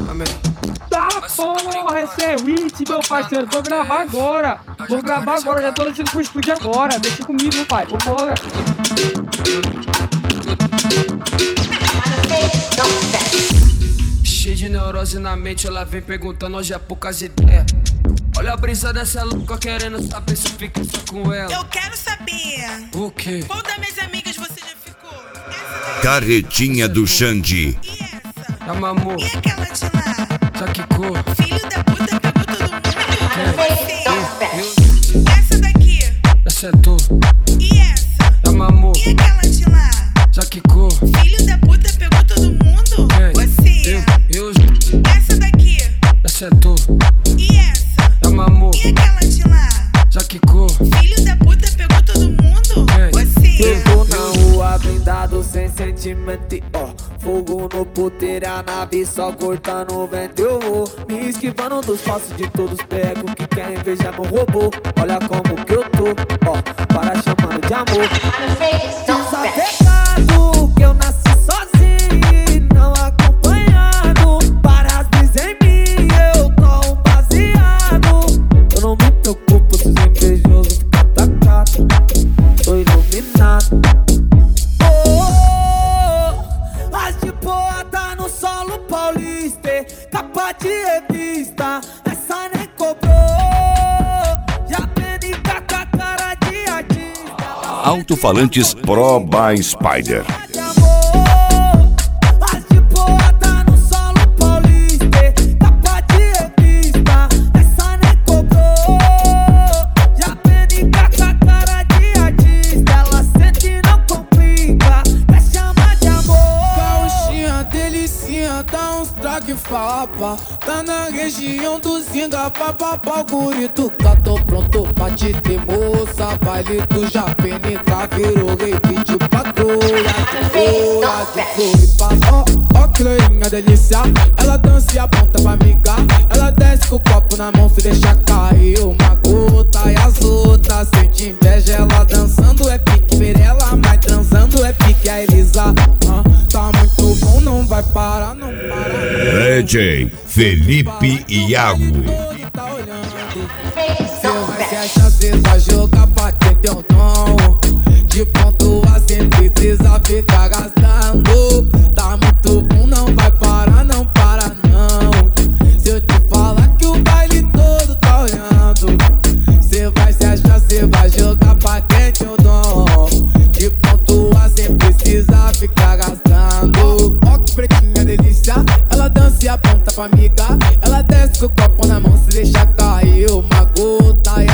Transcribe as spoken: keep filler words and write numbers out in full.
Amém. Tá, porra, esse é hit, meu parceiro. Vou gravar agora. Vou gravar agora, já tô descendo pro estúdio agora. Deixa comigo, meu pai. Vambora. Cheio de neurose na mente, ela vem perguntando hoje é poucas ideias. Olha a brisa dessa louca querendo saber se fica só com ela. Eu quero saber. O quê? Qual das minhas amigas você já ficou? Essa Carretinha do Xande. e essa? Já mamou, E aquela de lá? já quicou. Filho da puta pegou todo mundo. Quem? Você. Eu, Essa daqui? já sentou, E essa? já mamou, E aquela de lá? já quicou. Filho da puta pegou todo mundo. Quem? Você. Eu, eu, Essa daqui? já sentou, E essa? já mamou, E aquela de lá? já quicou. Filho da puta pegou todo mundo. Quem? Você. Eu tô na rua blindado sem sentimento e ó, fogo no puteiro, a nave só cortando o vento. Eu vou me esquivando dos passos de todos pego que querem ver já meu robô. Olha como que eu tô, ó, para chamando de amor. Desapegado, que eu nasci sozinho e não acompanhado. Para as brisas em mim, eu tô um baseado. Eu não me preocupo se os invejosos ficam atacados. Tô iluminado. Oh, oh, oh. As de boa tá no solo paulista, capa de revista, essa nem cobrou. Já aprendi com a cara de artista. Alto-falantes Pro by Spider. De amor. As de boa tá no solo paulista, capa de revista, essa nem cobrou. Já aprendi com a cara de artista, ela sente e não complica, quer chamar de amor. Gauchinha, delicinha, dá uns traque fapa. Tá na região do Zinga, papapá, gurito. Tá tô pronto pra te ter moça. Baile do Japenica, virou rave de patrulha. De flora, de floripa. Ó, ó que loirinha delícia. Ela dança e aponta pra amiga. Ela desce com o copo na mão, se deixa cair uma gota. E as outras sente inveja, ela dançando é pique. Ver ela, mas transando é pique. A Elisa, ah, tá muito bom, não vai parar, não para. D J Felipe Iago. Tá olhando. Cê vai se achar, cê vai jogar pra quem tem um dom. De ponto a cem precisa ficar gastando. Tá muito bom, não vai parar, não para não. Se eu te falar que o baile todo tá olhando, cê vai se achar, cê vai jogar pra quem tem um dom. De ponto a cem precisa ficar gastando. Ó que pretinha delícia, ela dança e aponta pra amiga. Ela desce com o copo na mão, se deixa cair uma gota. E